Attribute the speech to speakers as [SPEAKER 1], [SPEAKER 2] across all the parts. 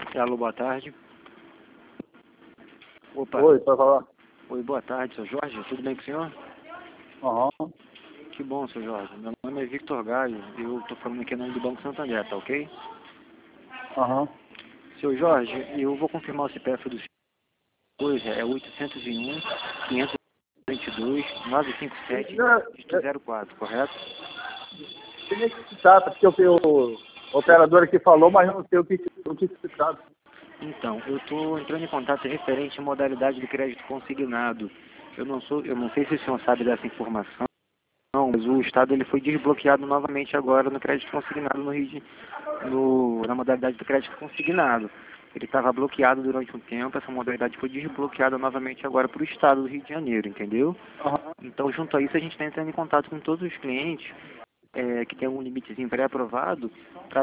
[SPEAKER 1] Alô, boa tarde. Opa.
[SPEAKER 2] Oi, pode falar?
[SPEAKER 1] Oi, boa tarde, seu Jorge. Tudo bem com o senhor?
[SPEAKER 2] Aham.
[SPEAKER 1] Que bom, seu Jorge. Meu nome é Victor Gaio e eu estou falando aqui em nome do Banco Santander, tá ok?
[SPEAKER 2] Aham.
[SPEAKER 1] Seu Jorge, eu vou confirmar o CPF do senhor. Hoje é 801 522 957 04, correto?
[SPEAKER 2] Tem que se trata, porque o operador aqui falou, mas eu não sei o que se trata.
[SPEAKER 1] Então, eu estou entrando em contato referente à modalidade do crédito consignado. Eu não sei se o senhor sabe dessa informação, mas o Estado ele foi desbloqueado novamente agora no crédito consignado no Rio na modalidade do crédito consignado. Ele estava bloqueado durante um tempo, essa modalidade foi desbloqueada novamente agora para o Estado do Rio de Janeiro, entendeu?
[SPEAKER 2] Aham.
[SPEAKER 1] Então, junto a isso, a gente está entrando em contato com todos os clientes que tem algum limitezinho pré-aprovado para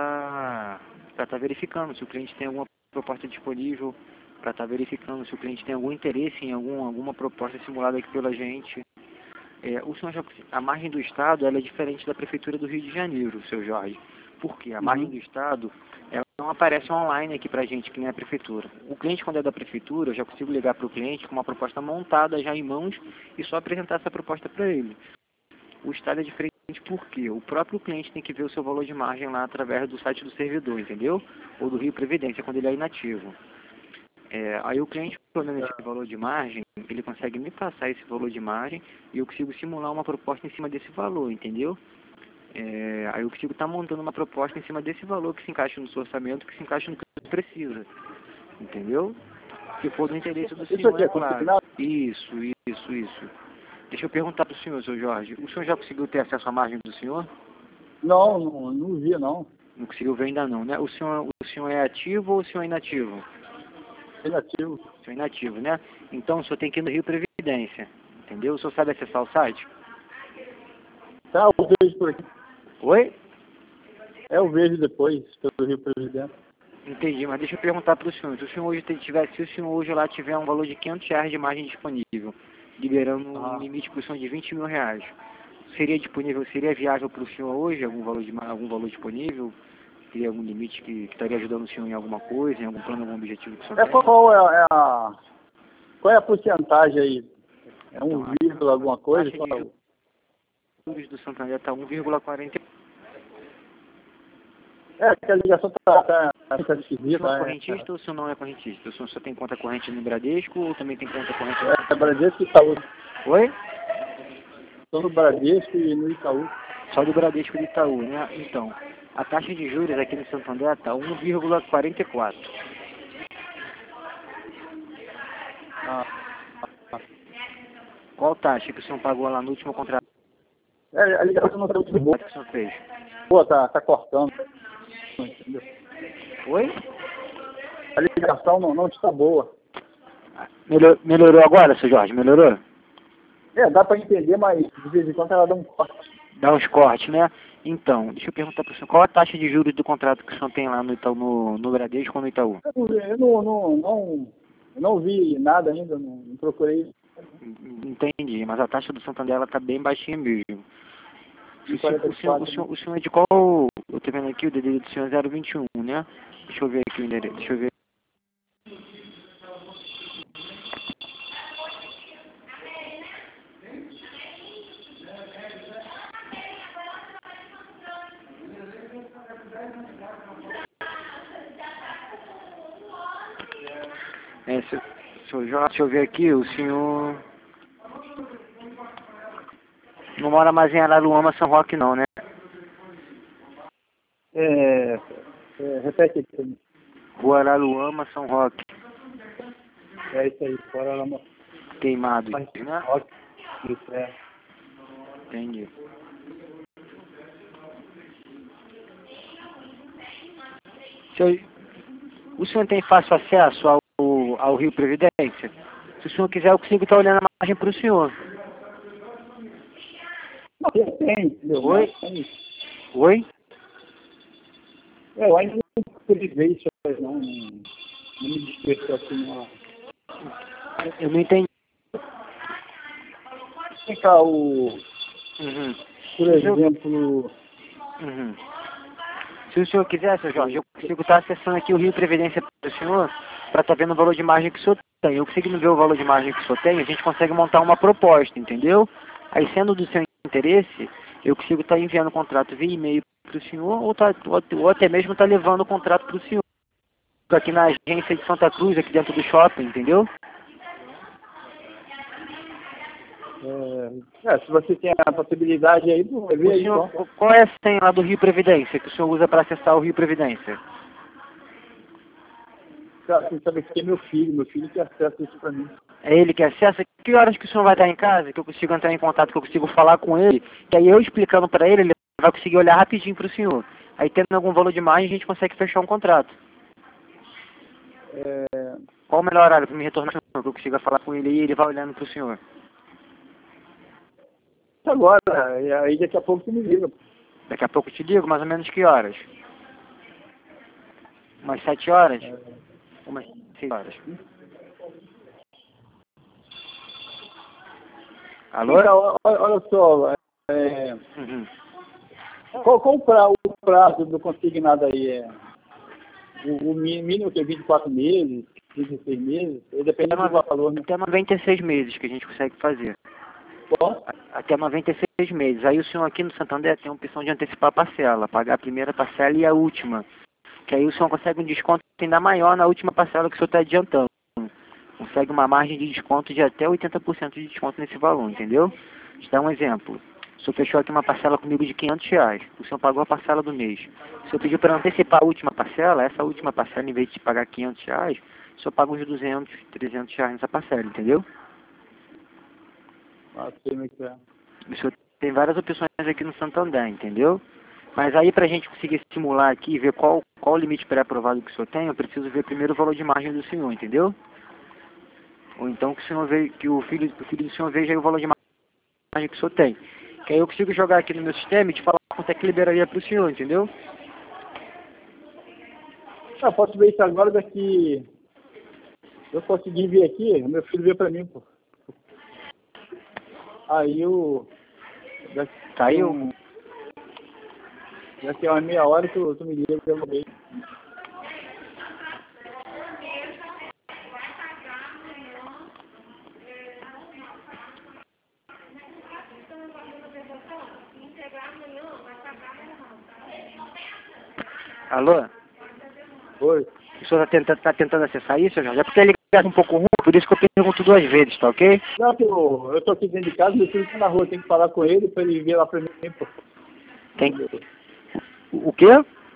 [SPEAKER 1] tá verificando se o cliente tem alguma proposta disponível, para estar verificando se o cliente tem algum interesse em alguma proposta simulada aqui pela gente. O senhor a margem do Estado ela é diferente da Prefeitura do Rio de Janeiro, seu Jorge. Por quê? A margem do Estado ela não aparece online aqui para a gente, que nem a Prefeitura. O cliente, quando é da Prefeitura, eu já consigo ligar para o cliente com uma proposta montada já em mãos e só apresentar essa proposta para ele. O Estado é diferente porque o próprio cliente tem que ver o seu valor de margem lá através do site do servidor, entendeu? Ou do Rio Previdência, quando ele é inativo. Aí o cliente, olhando esse valor de margem, ele consegue me passar esse valor de margem e eu consigo simular uma proposta em cima desse valor, entendeu? Aí eu consigo estar montando uma proposta em cima desse valor que se encaixa no seu orçamento, que se encaixa no que você precisa, entendeu? Se for do interesse do senhor, é claro. Isso. Deixa eu perguntar para o senhor, seu Jorge. O senhor já conseguiu ter acesso à margem do senhor?
[SPEAKER 2] Não vi, não.
[SPEAKER 1] Não conseguiu ver ainda não, né? O senhor é ativo ou o senhor é inativo?
[SPEAKER 2] Negativo.
[SPEAKER 1] O senhor é inativo, né? Então o senhor tem que ir no Rio Previdência, entendeu? O senhor sabe acessar o site?
[SPEAKER 2] Tá, eu vejo por aqui.
[SPEAKER 1] Oi?
[SPEAKER 2] Eu vejo depois, pelo Rio Presidente.
[SPEAKER 1] Entendi, mas deixa eu perguntar para o senhor. Se o senhor hoje lá tiver um valor de R$ 500 de margem disponível, liberando um limite para o senhor de R$ 20.000, seria viável para o senhor hoje algum valor disponível? Teria algum limite que estaria ajudando o senhor em alguma coisa, em algum plano, algum objetivo que o senhor tem?
[SPEAKER 2] Qual é a porcentagem aí? É
[SPEAKER 1] Então,
[SPEAKER 2] 1, alguma coisa?
[SPEAKER 1] taxa de juros do Santander está 1,40.
[SPEAKER 2] Que a ligação tá
[SPEAKER 1] O senhor
[SPEAKER 2] esquisita.
[SPEAKER 1] é correntista ou o senhor não é correntista? O senhor só tem conta corrente no Bradesco ou também tem conta corrente no...
[SPEAKER 2] É Bradesco e Itaú.
[SPEAKER 1] Oi?
[SPEAKER 2] Estou no Bradesco e no Itaú.
[SPEAKER 1] Só do Bradesco e do Itaú, né? Então, a taxa de juros aqui no Santander está 1,44. Qual taxa que o senhor pagou lá no último contrato
[SPEAKER 2] A ligação não está muito boa.
[SPEAKER 1] que o senhor fez?
[SPEAKER 2] Pô, tá cortando. Entendeu?
[SPEAKER 1] Oi?
[SPEAKER 2] A ligação não está boa.
[SPEAKER 1] Melhorou agora, seu Jorge? Melhorou?
[SPEAKER 2] Dá para entender, mas de vez em quando ela dá um corte.
[SPEAKER 1] Dá uns cortes, né? Então, deixa eu perguntar para o senhor, qual a taxa de juros do contrato que o senhor tem lá no Itaú, no Bradesco ou no Itaú?
[SPEAKER 2] Eu não vi nada ainda, não procurei.
[SPEAKER 1] Entendi, mas a taxa do Santander ela tá bem baixinha mesmo. O senhor é de qual? Eu tô vendo aqui, o DDD do senhor é 021, né? Deixa eu ver aqui o endereço, deixa eu ver. Seu Jorge, deixa eu ver aqui, o senhor não mora mais em Araruama, São Roque não, né?
[SPEAKER 2] Repete aqui.
[SPEAKER 1] Rua Araruama, São Roque.
[SPEAKER 2] É isso aí, fora lá no...
[SPEAKER 1] Queimado, né?
[SPEAKER 2] Isso,
[SPEAKER 1] Entendi. O senhor tem fácil acesso ao Rio Previdência? Se o senhor quiser, eu consigo estar olhando a margem para o senhor.
[SPEAKER 2] Tem, entendeu?
[SPEAKER 1] Oi? Oi?
[SPEAKER 2] Eu ainda não procurei ver isso aí, não me despertou assim, não.
[SPEAKER 1] Eu não entendi.
[SPEAKER 2] Fica o... Por exemplo...
[SPEAKER 1] Se o senhor quiser, seu Jorge, eu consigo estar acessando aqui o Rio Previdência para o senhor, para estar vendo o valor de margem que o senhor tem. Eu conseguindo ver o valor de margem que o senhor tem, a gente consegue montar uma proposta, entendeu? Aí, sendo do seu interesse, eu consigo estar enviando o contrato via e-mail para o senhor, ou até mesmo estar levando o contrato para o senhor. Estou aqui na agência de Santa Cruz, aqui dentro do shopping, entendeu?
[SPEAKER 2] Se você tem a possibilidade aí, vê aí,
[SPEAKER 1] Senhor,
[SPEAKER 2] então.
[SPEAKER 1] qual é a senha lá do Rio Previdência que o senhor usa para acessar o Rio Previdência?
[SPEAKER 2] Você sabe que é meu filho que acessa isso para mim.
[SPEAKER 1] É ele que acessa? Que horas que o senhor vai estar em casa, que eu consigo entrar em contato, que eu consigo falar com ele, que aí eu explicando para ele, ele vai conseguir olhar rapidinho para o senhor. Aí tendo algum valor de margem, a gente consegue fechar um contrato. Qual o melhor horário para me retornar, que eu consiga falar com ele e ele vai olhando para o senhor?
[SPEAKER 2] Agora, aí daqui a pouco você me liga.
[SPEAKER 1] Daqui a pouco eu te ligo, mais ou menos que horas? Umas 7 horas? Umas 6 horas. Alô?
[SPEAKER 2] Então, olha só,
[SPEAKER 1] Uhum.
[SPEAKER 2] qual o prazo do consignado aí? O mínimo que é 24 meses, 26 meses, depende do valor, né?
[SPEAKER 1] Até 96 meses que a gente consegue fazer.
[SPEAKER 2] Bom,
[SPEAKER 1] Até 96 meses. Aí o senhor aqui no Santander tem a opção de antecipar a parcela, pagar a primeira parcela e a última. Que aí o senhor consegue um desconto ainda maior na última parcela que o senhor está adiantando. Consegue uma margem de desconto de até 80% de desconto nesse valor, entendeu? Vou te dar um exemplo. O senhor fechou aqui uma parcela comigo de R$ 500. O senhor pagou a parcela do mês. O senhor pediu para antecipar a última parcela, essa última parcela, em vez de pagar R$ 500, o senhor paga uns R$ 200, R$ 300 nessa parcela, entendeu?
[SPEAKER 2] sei como é que é.
[SPEAKER 1] O senhor tem várias opções aqui no Santander, entendeu? Mas aí para a gente conseguir simular aqui e ver qual o limite pré-aprovado que o senhor tem, eu preciso ver primeiro o valor de margem do senhor, entendeu? Ou então que o senhor veja, que o filho do senhor veja aí o valor de margem que o senhor tem. Que aí eu consigo jogar aqui no meu sistema e te falar quanto é que liberaria para o senhor, entendeu?
[SPEAKER 2] Eu posso ver isso agora daqui. Eu consegui ver aqui, meu filho veio para mim, pô. Aí eu.
[SPEAKER 1] Caiu?
[SPEAKER 2] Daqui a uma meia hora tu me liga, eu vou ver.
[SPEAKER 1] Alô?
[SPEAKER 2] Oi.
[SPEAKER 1] O senhor tá tentando acessar isso, Jorge? É porque ele liga um pouco ruim, por isso que eu pergunto 2 vezes, tá ok?
[SPEAKER 2] Não, que eu tô aqui dentro de casa, meu filho tá na rua, tem que falar com ele pra ele vir lá pra mim, pô.
[SPEAKER 1] Tem. O quê?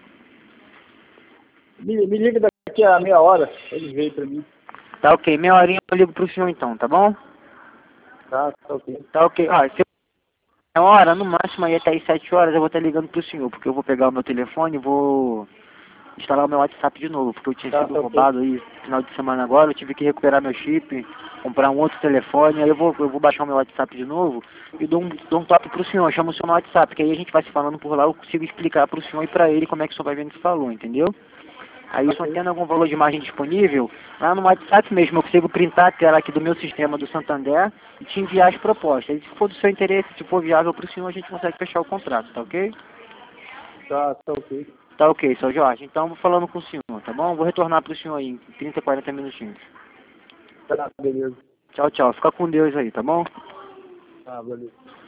[SPEAKER 2] Me liga daqui a meia hora, ele veio pra mim.
[SPEAKER 1] Tá ok, meia horinha eu ligo pro senhor então, tá bom?
[SPEAKER 2] Tá ok.
[SPEAKER 1] Tá ok. Ah, se é uma hora, no máximo aí até as 7 horas eu vou estar ligando pro senhor, porque eu vou pegar o meu telefone e vou instalar o meu WhatsApp de novo, porque eu tinha sido roubado aí no final de semana agora, eu tive que recuperar meu chip, comprar um outro telefone, aí eu vou baixar o meu WhatsApp de novo e dou um toque pro senhor, chamo o senhor no WhatsApp, que aí a gente vai se falando por lá, eu consigo explicar pro senhor e pra ele como é que o senhor vai vendo esse valor, entendeu? Aí o senhor tendo algum valor de margem disponível, lá no WhatsApp mesmo eu consigo printar a tela aqui do meu sistema do Santander e te enviar as propostas. E se for do seu interesse, se for viável para o senhor, a gente consegue fechar o contrato, tá ok?
[SPEAKER 2] Tá ok.
[SPEAKER 1] Tá ok, seu Jorge. Então eu vou falando com o senhor, tá bom? Vou retornar para o senhor aí em 30, 40 minutinhos.
[SPEAKER 2] Tá, beleza.
[SPEAKER 1] Tchau, tchau. Fica com Deus aí, tá bom?
[SPEAKER 2] Tá, beleza.